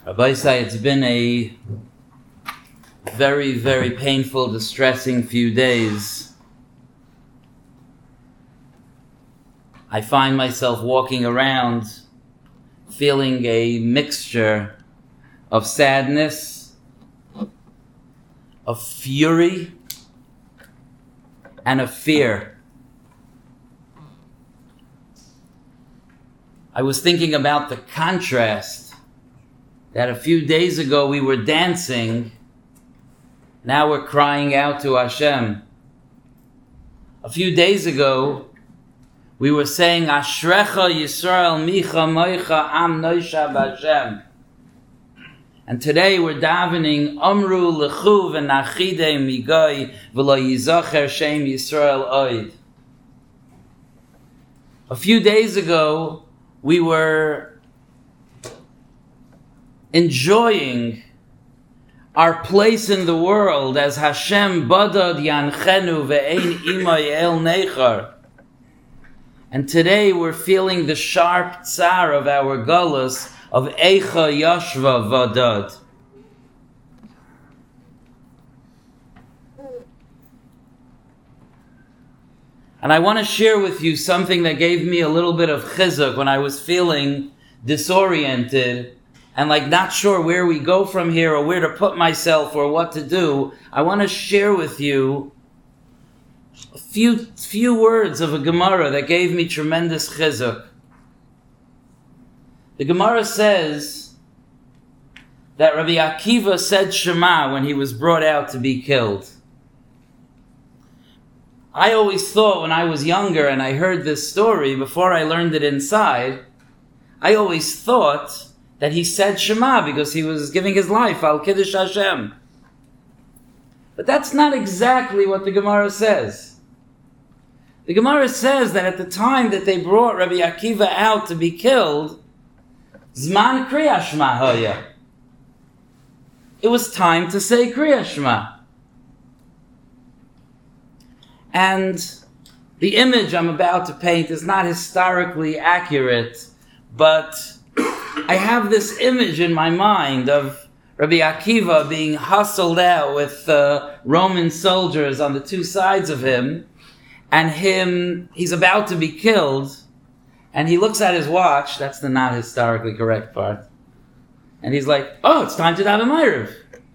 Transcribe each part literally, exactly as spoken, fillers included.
Rabbi Say, it's been a very, very painful, distressing few days. I find myself walking around feeling a mixture of sadness, of fury, and of fear. I was thinking about the contrast that a few days ago we were dancing, now we're crying out to Hashem. A few days ago we were saying, Ashrecha Yisrael Micha Moicha Am Noisha B'Hashem. And today we're davening, Amru Lechu V'Nachide Migoy V'Lo Yizacher Shem Yisrael Oid. A few days ago we were enjoying our place in the world as Hashem Badad Yanchenu Ve'ein Imay El Nechar. And today we're feeling the sharp tsar of our galus of Eicha Yashva Vadad. And I want to share with you something that gave me a little bit of chizuk when I was feeling disoriented and like not sure where we go from here or where to put myself or what to do. I want to share with you a few few words of a Gemara that gave me tremendous chizuk. The Gemara says that Rabbi Akiva said Shema when he was brought out to be killed. I always thought when I was younger and I heard this story, before I learned it inside, I always thought that he said Shema because he was giving his life al Kiddush Hashem. But that's not exactly what the Gemara says. The Gemara says that at the time that they brought Rabbi Akiva out to be killed, Zman Kriya Shema Hoya. It was time to say Kriya Shema. And the image I'm about to paint is not historically accurate, but I have this image in my mind of Rabbi Akiva being hustled out with uh, Roman soldiers on the two sides of him, and him, he's about to be killed, and he looks at his watch, that's the not historically correct part, and he's like, oh, it's time to daven Ma'ariv.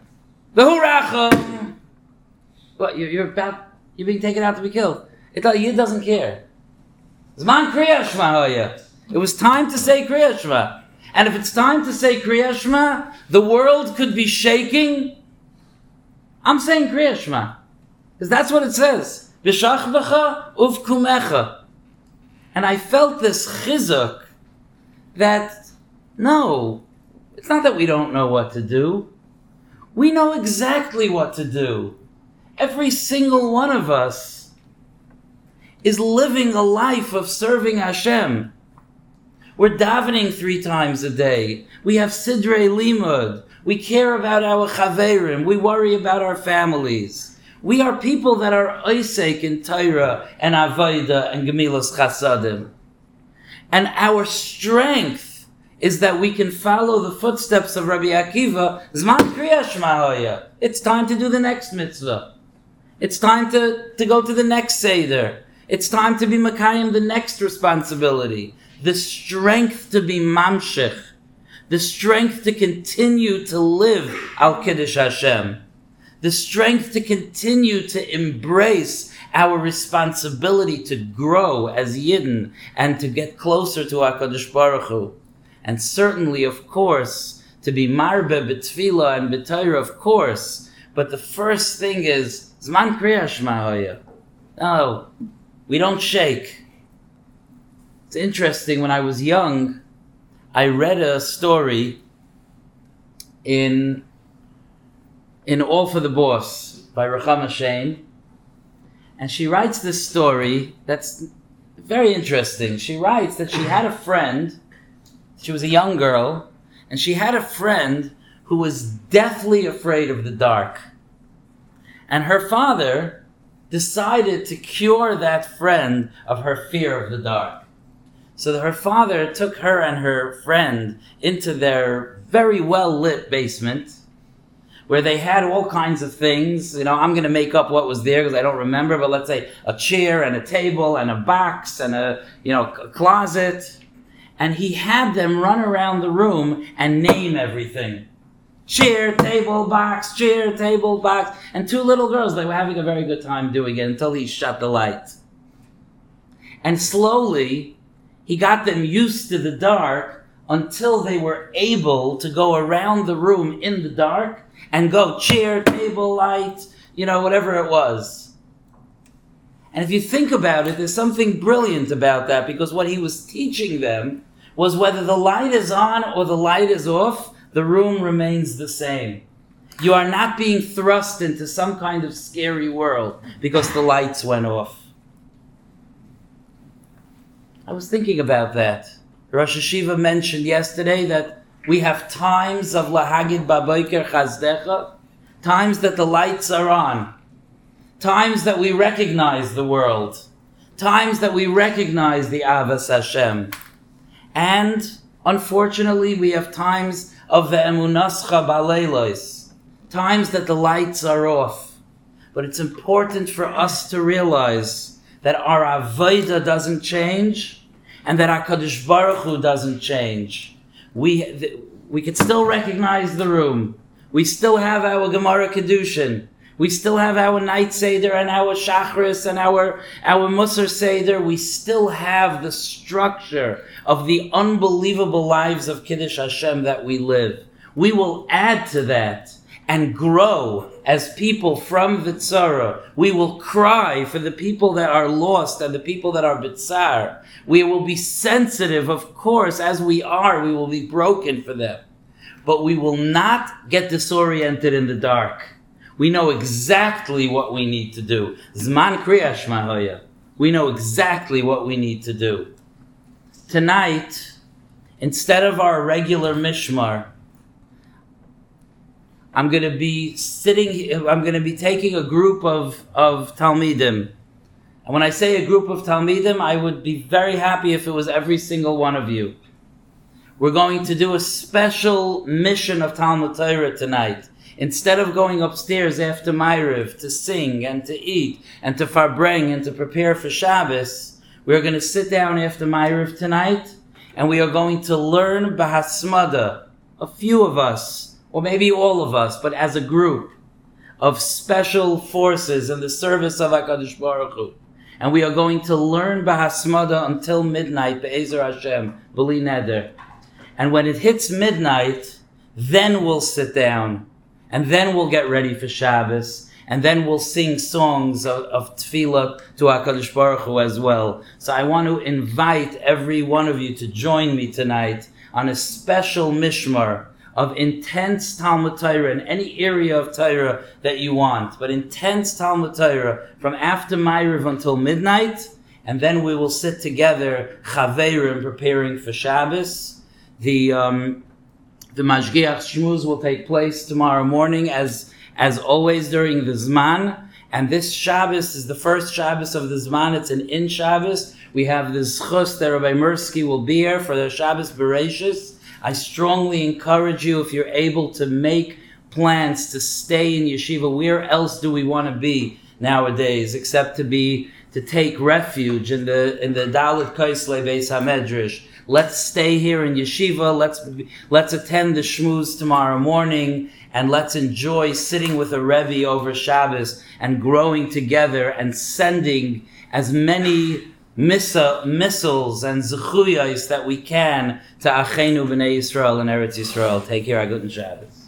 V'hu What, you're, you're about, you're being taken out to be killed. It, he doesn't care. Zman Kriya Shema Hoya. It was time to say Kriya Shema. And if it's time to say Kriya Shema, the world could be shaking. I'm saying Kriya Shema. Because that's what it says. B'shachvecha uvkumecha. And I felt this chizuk that, no, it's not that we don't know what to do. We know exactly what to do. Every single one of us is living a life of serving Hashem. We're davening three times a day. We have Sidrei Limud. We care about our chaverim. We worry about our families. We are people that are oisek in Torah and Avodah and Gemilas Chasadim. And our strength is that we can follow the footsteps of Rabbi Akiva. Zman Kriya Shema Hoya. It's time to do the next mitzvah. It's time to, to go to the next Seder. It's time to be Makayim the next responsibility. The strength to be mamshech, the strength to continue to live al Kiddush Hashem, the strength to continue to embrace our responsibility to grow as Yidden and to get closer to HaKadosh Baruch Hu. And certainly, of course, to be marbe b'tefillah and b'Torah, of course. But the first thing is, Zman Kriya Shema Hoya. No, we don't shake. It's interesting, when I was young, I read a story in in All for the Boss by Ruchama Shane, and she writes this story that's very interesting. She writes that she had a friend, she was a young girl, and she had a friend who was deathly afraid of the dark. And her father decided to cure that friend of her fear of the dark. So her father took her and her friend into their very well-lit basement, where they had all kinds of things. You know, I'm going to make up what was there because I don't remember, but let's say a chair and a table and a box and a, you know, a closet. And he had them run around the room and name everything. Chair, table, box, chair, table, box. And two little girls, they were having a very good time doing it until he shut the light. And slowly, he got them used to the dark until they were able to go around the room in the dark and go chair, table, light, you know, whatever it was. And if you think about it, there's something brilliant about that, because what he was teaching them was whether the light is on or the light is off, the room remains the same. You are not being thrust into some kind of scary world because the lights went off. I was thinking about that. Rosh Hashiva mentioned yesterday that we have times of Lahagid Baboiker Chazdecha, times that the lights are on, times that we recognize the world, times that we recognize the Avas Hashem. And unfortunately, we have times of the Emunascha Baleilos, times that the lights are off. But it's important for us to realize that our Avodah doesn't change and that our Kadosh Baruch Hu doesn't change. We th- we can still recognize the room. We still have our Gemara Kedushin. We still have our night Seder and our Shachris and our, our Musar Seder. We still have the structure of the unbelievable lives of Kiddush Hashem that we live. We will add to that and grow as people from Vitzara. We will cry for the people that are lost and the people that are Bitzar. We will be sensitive, of course, as we are, we will be broken for them. But we will not get disoriented in the dark. We know exactly what we need to do. Zman Kriya Shema Hoya. We know exactly what we need to do. Tonight, instead of our regular mishmar, I'm going to be sitting, I'm going to be taking a group of, of Talmidim. And when I say a group of Talmidim, I would be very happy if it was every single one of you. We're going to do a special mission of Talmud Torah tonight. Instead of going upstairs after Ma'ariv to sing and to eat and to farbreng and to prepare for Shabbos, we're going to sit down after Ma'ariv tonight and we are going to learn Bahasmada, a few of us, or maybe all of us, but as a group of special forces in the service of HaKadosh Baruch Hu. And we are going to learn Bahasmada until midnight, Be'ezer Hashem, B'li Neder. And when it hits midnight, then we'll sit down. And then we'll get ready for Shabbos. And then we'll sing songs of, of tefillah to HaKadosh Baruch Hu as well. So I want to invite every one of you to join me tonight on a special mishmar of intense Talmud Torah in any area of Torah that you want. But intense Talmud Torah from after Ma'ariv until midnight. And then we will sit together, Chaveirim, preparing for Shabbos. The... Um, The Mashgiach Shmuz will take place tomorrow morning as as always during the Zman. And this Shabbos is the first Shabbos of the Zman. It's an in Shabbos. We have the Zchus that Rabbi Mirsky will be here for the Shabbos Bereshis. I strongly encourage you, if you're able to make plans to stay in yeshiva. Where else do we want to be nowadays except to be to take refuge in the in the Dalit Kaisle Beis HaMedrash? Let's stay here in yeshiva. Let's let's attend the shmooze tomorrow morning, and let's enjoy sitting with a Rebbe over Shabbos and growing together and sending as many missa, missiles and zechuyos that we can to Achenu B'nai Yisrael and Eretz Yisrael. Take care, Guten Shabbos.